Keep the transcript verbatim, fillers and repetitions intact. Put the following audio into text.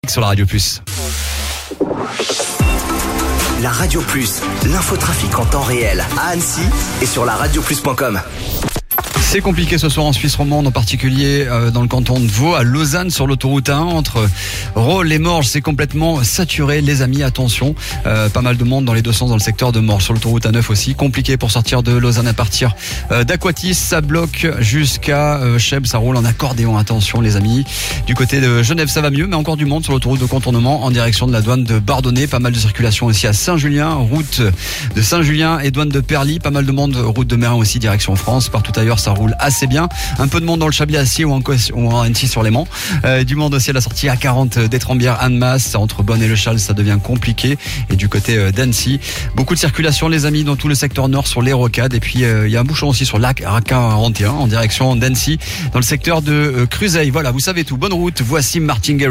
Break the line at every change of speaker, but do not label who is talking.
Sur la Radio Plus.
La Radio Plus, l'infotrafic en temps réel à Annecy et sur la radio plus point com.
C'est compliqué ce soir en Suisse romande, en particulier euh, dans le canton de Vaud, à Lausanne, sur l'autoroute A un, entre Rolle et Morges. C'est complètement saturé, les amis, attention. Euh, pas mal de monde dans les deux sens dans le secteur de Morges. Sur l'autoroute A neuf aussi, compliqué pour sortir de Lausanne à partir euh, d'Aquatis. Ça bloque jusqu'à euh, Cheb, ça roule en accordéon, attention les amis. Du côté de Genève, ça va mieux, mais encore du monde sur l'autoroute de contournement en direction de la douane de Bardonnay. Pas mal de circulation aussi à Saint-Julien, route de Saint-Julien et douane de Perly. Pas mal de monde, route de Mérin aussi, direction France. Partout ailleurs, ça roule assez bien. Un peu de monde dans le Chablier-Acier ou en, ou en Annecy sur Léman. Euh, du monde aussi à la sortie A quarante d'Étrembières-Annemasse. Entre Bonne et Le Châle, ça devient compliqué. Et du côté euh, d'Annecy, beaucoup de circulation les amis dans tout le secteur nord sur les rocades. Et puis il euh, y a un bouchon aussi sur l'A quarante et un en direction d'Annecy dans le secteur de euh, Cruzeil. Voilà, vous savez tout. Bonne route. Voici Martin Garrix.